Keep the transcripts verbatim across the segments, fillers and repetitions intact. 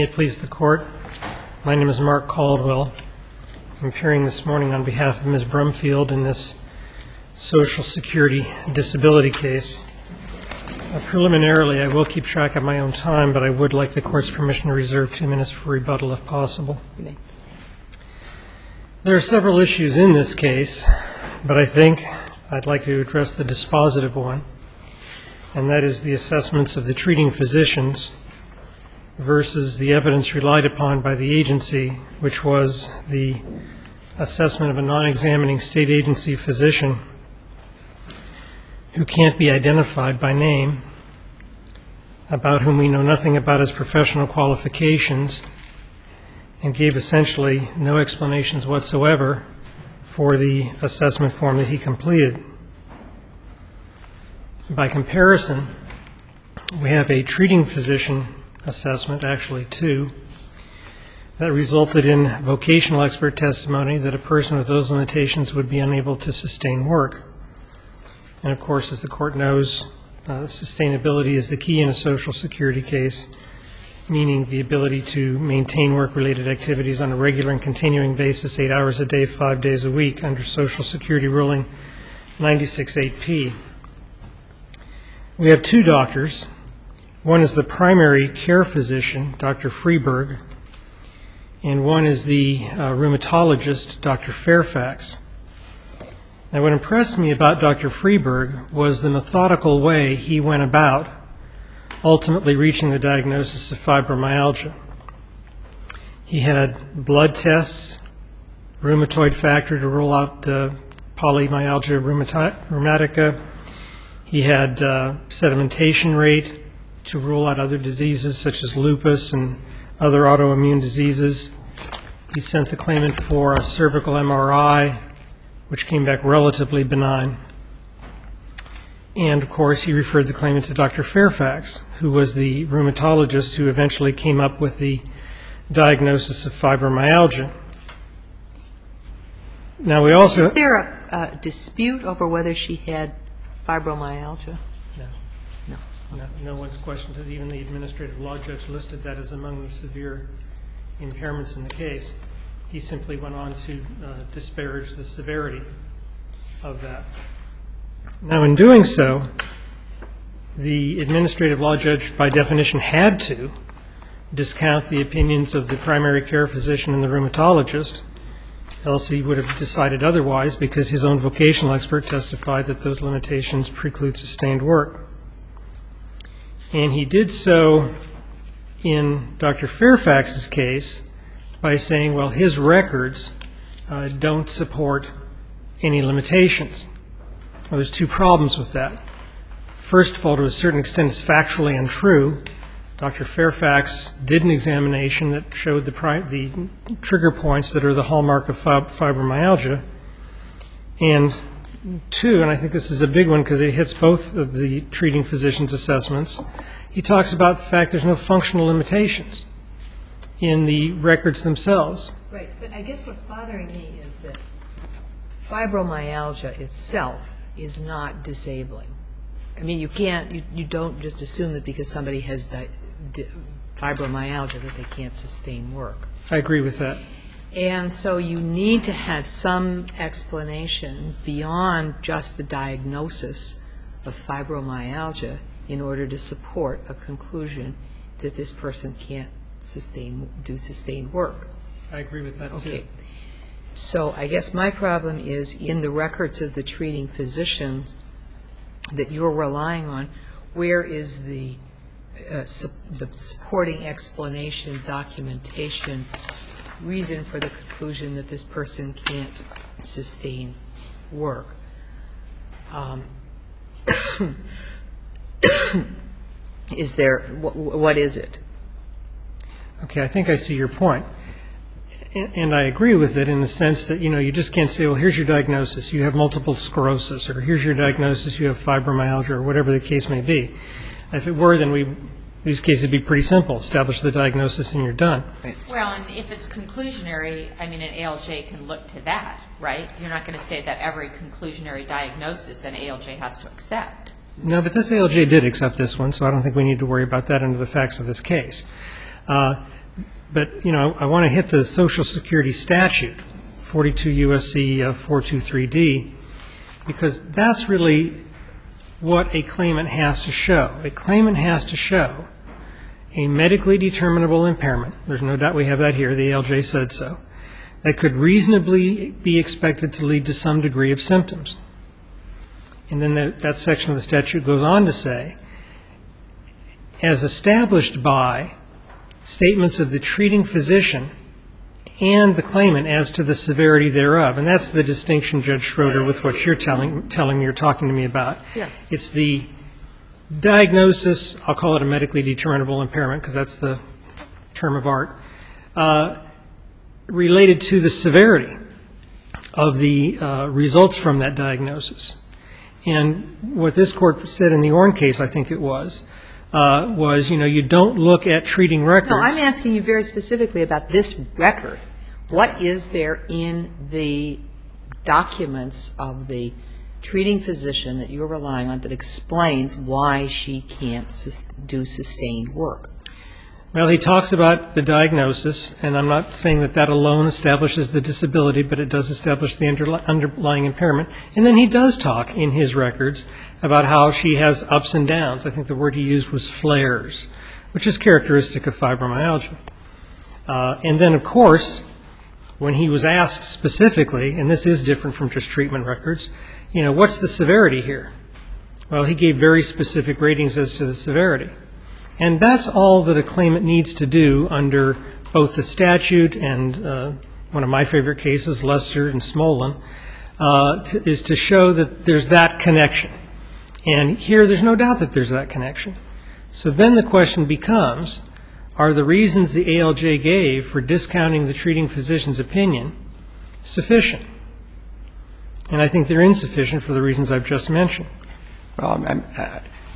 May it please the Court, my name is Mark Caldwell. I'm appearing this morning on behalf of Miz Brumfield in this Social Security disability case. Uh, preliminarily, I will keep track of my own time, but I would like the Court's permission to reserve two minutes for rebuttal if possible. Okay. There are several issues in this case, but I think I'd like to address the dispositive one, and that is the assessments of the treating physicians versus the evidence relied upon by the agency, which was the assessment of a non-examining state agency physician who can't be identified by name, about whom we know nothing about his professional qualifications, and gave essentially no explanations whatsoever for the assessment form that he completed. By comparison, we have a treating physician assessment, actually two, that resulted in vocational expert testimony that a person with those limitations would be unable to sustain work. And of course, as the Court knows, uh, sustainability is the key in a Social Security case, meaning the ability to maintain work-related activities on a regular and continuing basis, eight hours a day, five days a week, under Social Security ruling ninety-six eight P. We have two doctors. One is the primary care physician, Doctor Freeberg, and one is the uh, rheumatologist, Doctor Fairfax. Now, what impressed me about Doctor Freeberg was the methodical way he went about ultimately reaching the diagnosis of fibromyalgia. He had blood tests, rheumatoid factor to rule out uh, polymyalgia rheumati- rheumatica. He had uh, sedimentation rate to rule out other diseases such as lupus and other autoimmune diseases. He sent the claimant for a cervical M R I, which came back relatively benign. And of course, he referred the claimant to Doctor Fairfax, who was the rheumatologist who eventually came up with the diagnosis of fibromyalgia. Now, we also... Is there a, a dispute over whether she had fibromyalgia? No. No. No, no one's questioned it. Even the administrative law judge listed that as among the severe impairments in the case. He simply went on to uh, disparage the severity of that. Now, in doing so, the administrative law judge, by definition, had to discount the opinions of the primary care physician and the rheumatologist, else he would have decided otherwise, because his own vocational expert testified that those limitations preclude sustained work. And he did so in Doctor Fairfax's case by saying, well, his records uh, don't support any limitations. Well, there's two problems with that. First of all, to a certain extent, it's factually untrue. Doctor Fairfax did an examination that showed the, pri- the trigger points that are the hallmark of fib- fibromyalgia. And two, and I think this is a big one because it hits both of the treating physician's assessments, he talks about the fact there's no functional limitations in the records themselves. Right, but I guess what's bothering me is that fibromyalgia itself is not disabling. I mean, you can't, you, you don't just assume that because somebody has that fibromyalgia that they can't sustain work. I agree with that. And so you need to have some explanation beyond just the diagnosis of fibromyalgia in order to support a conclusion that this person can't sustain, do sustained work. I agree with that, Okay. too. So I guess my problem is in the records of the treating physicians that you're relying on, where is the, uh, su- the supporting explanation, documentation, reason for the conclusion that this person can't sustain work? Um, is there, wh- what is it? Okay, I think I see your point. And, and I agree with it in the sense that, you know, you just can't say, well, here's your diagnosis, you have multiple sclerosis, or here's your diagnosis, you have fibromyalgia, or whatever the case may be. If it were, then we, these cases would be pretty simple. Establish the diagnosis and you're done. Right. Well, and if it's conclusionary, I mean, an A L J can look to that, right? You're not going to say that every conclusionary diagnosis an A L J has to accept. No, but this A L J did accept this one, so I don't think we need to worry about that under the facts of this case. Uh, But, you know, I want to hit the Social Security statute, forty-two U S C four twenty-three D, because that's really what a claimant has to show. A claimant has to show a medically determinable impairment, there's no doubt we have that here, the A L J said so, that could reasonably be expected to lead to some degree of symptoms. And then that, that section of the statute goes on to say, as established by statements of the treating physician and the claimant as to the severity thereof. And that's the distinction, Judge Schroeder, with what you're telling, telling me, you're talking to me about. Yeah. It's the diagnosis, I'll call it a medically determinable impairment because that's the term of art, uh, related to the severity of the uh, results from that diagnosis. And what this court said in the Orn case, I think it was, uh, was, you know, you don't look at treating records. No, I'm asking you very specifically about this record. What is there in the documents of the treating physician that you're relying on that explains why she can't sus- do sustained work? Well, he talks about the diagnosis, and I'm not saying that that alone establishes the disability, but it does establish the underli- underlying impairment. And then he does talk in his records about how she has ups and downs. I think the word he used was flares, which is characteristic of fibromyalgia. Uh, and then, of course, when he was asked specifically, and this is different from just treatment records, you know, what's the severity here? Well, he gave very specific ratings as to the severity. And that's all that a claimant needs to do under both the statute and uh, one of my favorite cases, Lester and Smolin, uh, to, is to show that there's that connection. And here there's no doubt that there's that connection. So then the question becomes, are the reasons the A L J gave for discounting the treating physician's opinion sufficient? And I think they're insufficient for the reasons I've just mentioned. Well, I'm, uh,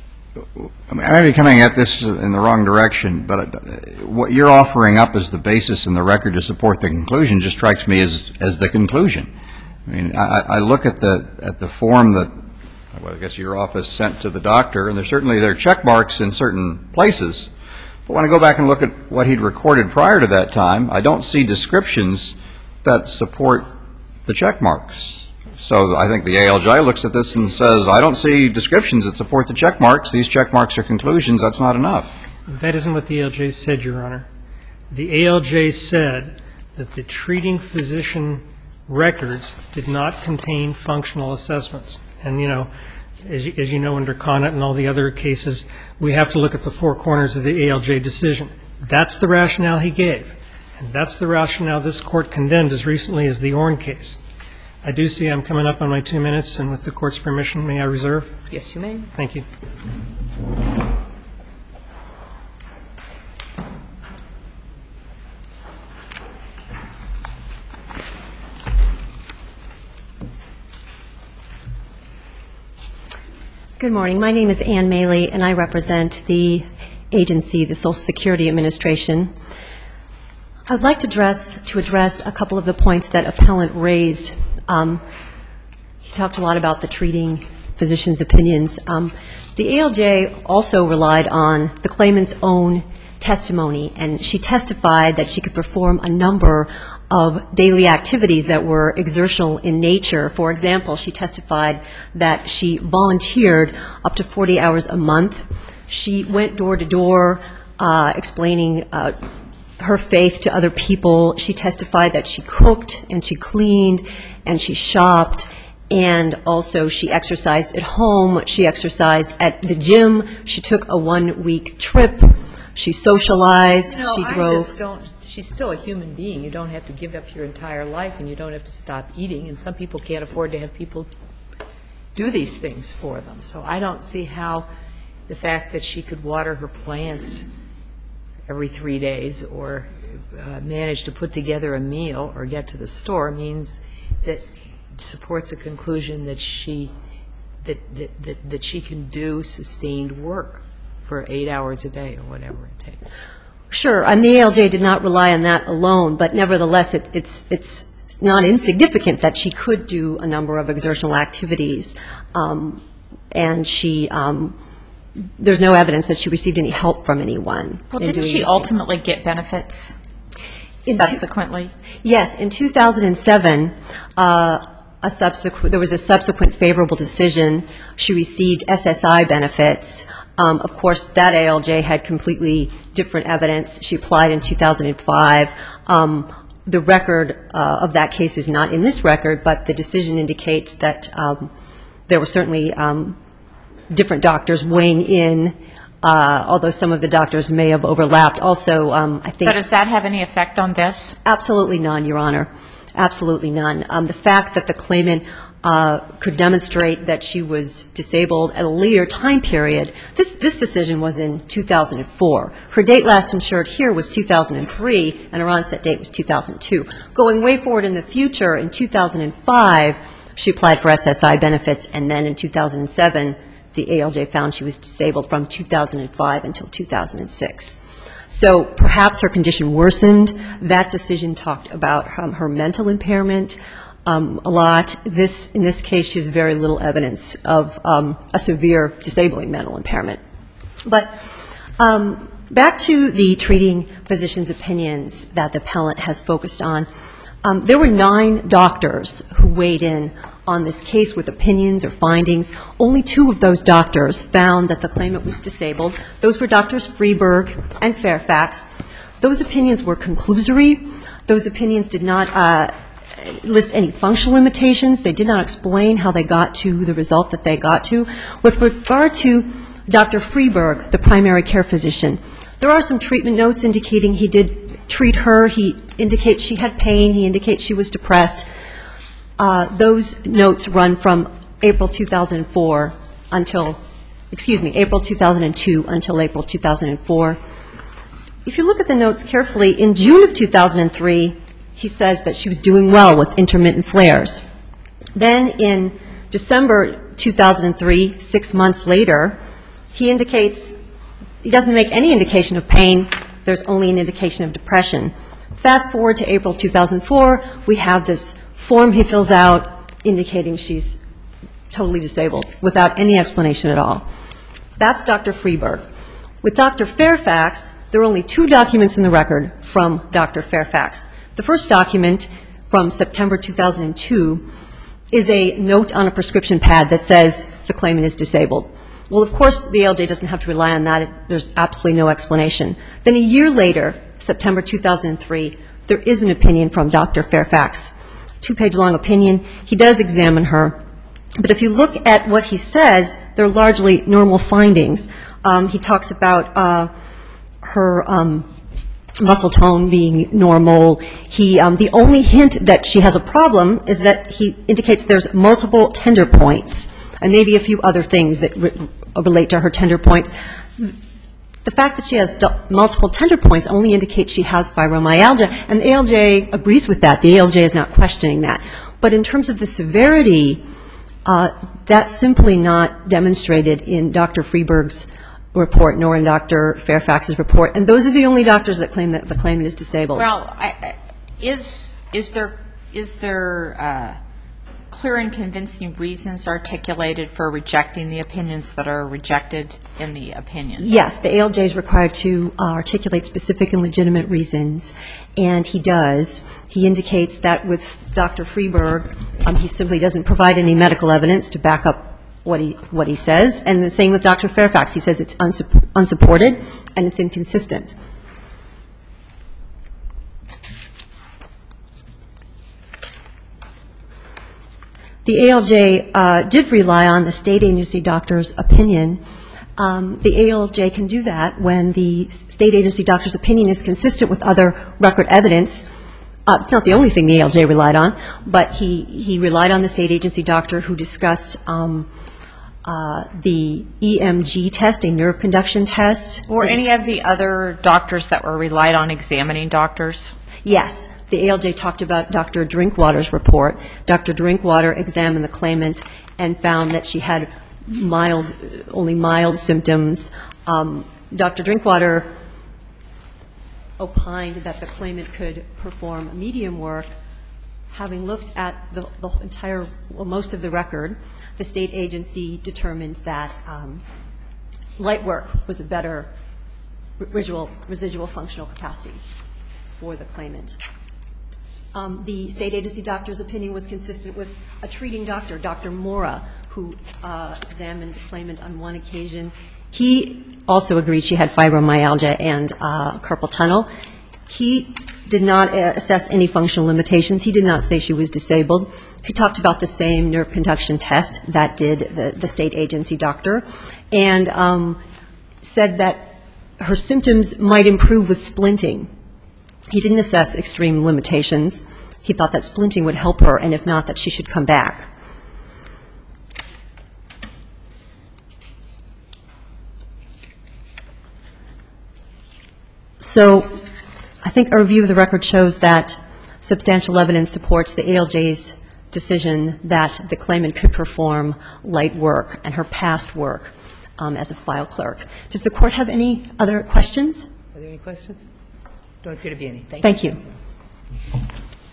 I may be coming at this in the wrong direction, but what you're offering up as the basis in the record to support the conclusion just strikes me as as the conclusion. I mean, I, I look at the at the form that, well, I guess your office sent to the doctor, and there's certainly there are check marks in certain places. But when I go back and look at what he'd recorded prior to that time, I don't see descriptions that support the check marks. So I think the A L J looks at this and says, I don't see descriptions that support the check marks. These check marks are conclusions. That's not enough. That isn't what the A L J said, Your Honor. The A L J said that the treating physician records did not contain functional assessments. And, you know, as you, as you know, under Conant and all the other cases, we have to look at the four corners of the A L J decision. That's the rationale he gave. And that's the rationale this Court condemned as recently as the Orn case. I do see I'm coming up on my two minutes, and with the Court's permission, may I reserve? Yes, you may. Thank you. Good morning. My name is Ann Maley, and I represent the agency, the Social Security Administration. I'd like to address, to address a couple of the points that appellant raised. Um, he talked a lot about the treating physician's opinions. Um, the A L J also relied on the claimant's own testimony, and she testified that she could perform a number of daily activities that were exertional in nature. For example, she testified that she volunteered up to forty hours a month. She went door to door uh, explaining uh, her faith to other people. She testified that she cooked and she cleaned and she shopped, and also she exercised at home. She exercised at the gym. She took a one-week trip. She socialized. No, she I drove. just don't. She's still a human being. You don't have to give up your entire life, and you don't have to stop eating. And some people can't afford to have people do these things for them. So I don't see how the fact that she could water her plants every three days or uh, manage to put together a meal or get to the store means that supports a conclusion that she that that, that, that she can do sustained work for eight hours a day or whatever it takes. Sure, and the A L J did not rely on that alone, but nevertheless, it, it's it's not insignificant that she could do a number of exertional activities, um, and she um, there's no evidence that she received any help from anyone. Well, in didn't doing she these ultimately get benefits? In two- subsequently? Yes, in two thousand seven, uh, a subsequent, there was a subsequent favorable decision. She received S S I benefits. Um, Of course, that A L J had completely different evidence. She applied in two thousand five. Um, The record uh, of that case is not in this record, but the decision indicates that um, there were certainly um, different doctors weighing in, uh, although some of the doctors may have overlapped. Also, um, I think... So does that have any effect on this? Absolutely none, Your Honor. Absolutely none. Um, The fact that the claimant uh, could demonstrate that she was disabled at a later time period, this this decision was in two thousand four. Her date last insured here was two thousand three, and her onset date was two thousand two. Going way forward in the future, in two thousand five, she applied for S S I benefits, and then in two thousand seven, the A L J found she was disabled from two thousand five until two thousand six. So perhaps her condition worsened. That decision talked about um, her mental impairment um, a lot. This, in this case, she has very little evidence of um, a severe disabling mental impairment. But um, back to the treating physician's opinions that the appellant has focused on. Um, there were nine doctors who weighed in on this case with opinions or findings. Only two of those doctors found that the claimant was disabled. Those were Doctors Freeberg and Fairfax. Those opinions were conclusory. Those opinions did not uh, list any functional limitations. They did not explain how they got to the result that they got to. With regard to Doctor Freeberg, the primary care physician, there are some treatment notes indicating he did treat her. He indicates she had pain. He indicates she was depressed. Uh, those notes run from April two thousand four until, excuse me, April two thousand two until April two thousand four. If you look at the notes carefully, in June of two thousand three, he says that she was doing well with intermittent flares. Then in December two thousand three, six months later, he indicates, he doesn't make any indication of pain. There's only an indication of depression. Fast forward to April two thousand four, we have this form he fills out indicating she's totally disabled without any explanation at all. That's Doctor Freeberg. With Doctor Fairfax, there are only two documents in the record from Doctor Fairfax. The first document from September two thousand two is a note on a prescription pad that says the claimant is disabled. Well, of course, the A L J doesn't have to rely on that. There's absolutely no explanation. Then a year later, September two thousand three, there is an opinion from Doctor Fairfax, two-page long opinion. He does examine her. But if you look at what he says, they're largely normal findings. Um, he talks about uh, her um, muscle tone being normal. He, um, the only hint that she has a problem is that he indicates there's multiple tender points, and maybe a few other things that re- relate to her tender points. The fact that she has d- multiple tender points only indicates she has fibromyalgia, and the A L J agrees with that. The A L J is not questioning that. But in terms of the severity, uh, that's simply not demonstrated in Doctor Freeberg's report nor in Doctor Fairfax's report. And those are the only doctors that claim that the claimant is disabled. Well, I, I, is is there is there uh, clear and convincing reasons articulated for rejecting the opinions that are rejected in the opinions? Yes, the A L J is required to uh, articulate specific and legitimate reasons, and he does. He indicates that with Doctor Freeberg, um, he simply doesn't provide any medical evidence to back up what he what he says, and the same with Doctor Fairfax. He says it's unsup- unsupported and it's inconsistent. The A L J uh, did rely on the state agency doctor's opinion. Um, the A L J can do that when the state agency doctor's opinion is consistent with other record evidence. Uh, it's not the only thing the A L J relied on, but he, he relied on the state agency doctor who discussed um, uh, the E M G test, a nerve conduction test. Or any of the other doctors that were relied on examining doctors? Yes. The A L J talked about Doctor Drinkwater's report. Doctor Drinkwater examined the claimant and found that she had mild, only mild symptoms. Um, Doctor Drinkwater opined that the claimant could perform medium work. Having looked at the, the entire, well, most of the record, the state agency determined that um, light work was a better residual, residual functional capacity. for the claimant. Um, the state agency doctor's opinion was consistent with a treating doctor, Doctor Mora, who uh, examined the claimant on one occasion. He also agreed she had fibromyalgia and uh, carpal tunnel. He did not uh, assess any functional limitations. He did not say she was disabled. He talked about the same nerve conduction test that did the, the state agency doctor, and um, said that her symptoms might improve with splinting. He didn't assess extreme limitations. He thought that splinting would help her, and if not, that she should come back. So I think a review of the record shows that substantial evidence supports the A L J's decision that the claimant could perform light work and her past work um, as a file clerk. Does the Court have any other questions? Are there any questions? Don't appear to be any. Thank, Thank you. you.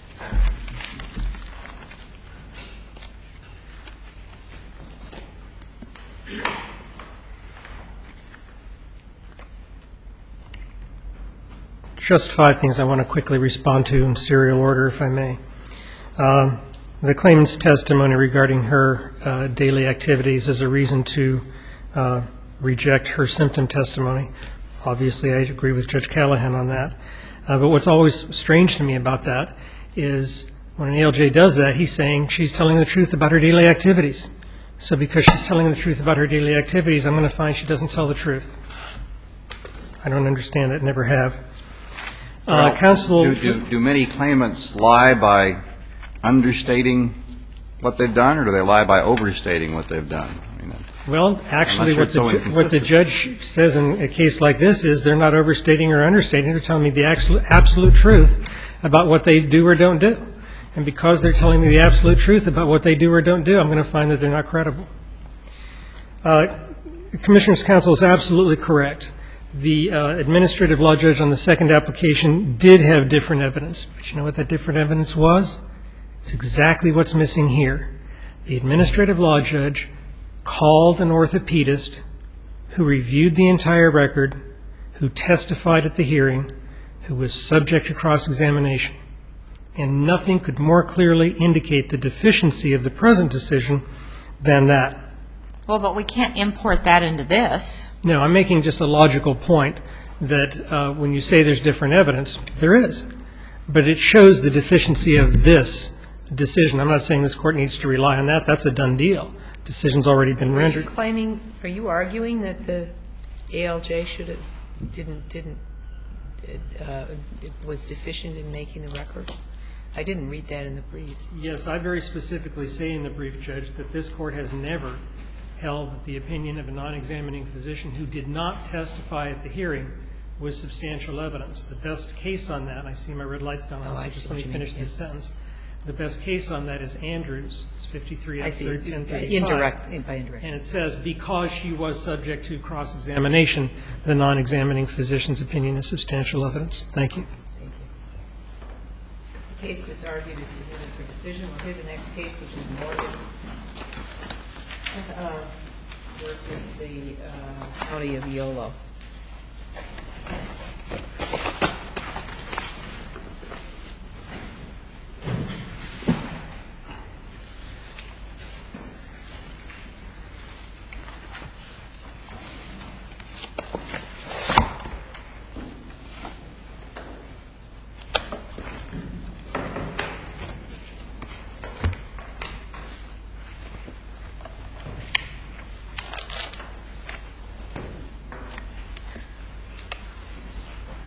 Just five things I want to quickly respond to in serial order, if I may. Um, the claimant's testimony regarding her uh, daily activities is a reason to uh, reject her symptom testimony. Obviously, I agree with Judge Callahan on that. Uh, but what's always strange to me about that is when an A L J does that, he's saying she's telling the truth about her daily activities. So because she's telling the truth about her daily activities, I'm going to find she doesn't tell the truth. I don't understand it, never have. Uh, Well, counsel, do, do, do many claimants lie by understating what they've done, or do they lie by overstating what they've done? I mean, well, actually, sure what it's the, so ju- what the inconsistent. judge says in a case like this is they're not overstating or understating. They're telling me the absolute, absolute truth about what they do or don't do. And because they're telling me the absolute truth about what they do or don't do, I'm going to find that they're not credible. Uh, the Commissioner's counsel is absolutely correct. The uh, administrative law judge on the second application did have different evidence. But you know what that different evidence was? It's exactly what's missing here. The administrative law judge called an orthopedist who reviewed the entire record, who testified at the hearing, who was subject to cross-examination. And nothing could more clearly indicate the deficiency of the present decision than that. Well, but we can't import that into this. No, I'm making just a logical point that uh, when you say there's different evidence, there is. But it shows the deficiency of this decision. I'm not saying this Court needs to rely on that. That's a done deal. Decision's already been Are you rendered. claiming, are you arguing that the A L J should have, didn't, didn't, uh, it was deficient in making the record? I didn't read that in the brief. Yes, I very specifically say in the brief, Judge, that this Court has never held that the opinion of a non-examining physician who did not testify at the hearing was substantial evidence. The best case on that, and I see my red light's gone on, Oh, I so see just what let me you finish mean, this sentence. The best case on that is Andrews. It's fifty-three I F see, third ten thirty-five. indirect, by indirect. And it says because she was subject to cross-examination, the non-examining physician's opinion is substantial evidence. Thank you. Thank you. The case just argued is submitted for decision. We'll hear the next case, which is Morgan uh, versus the uh, County of Yolo.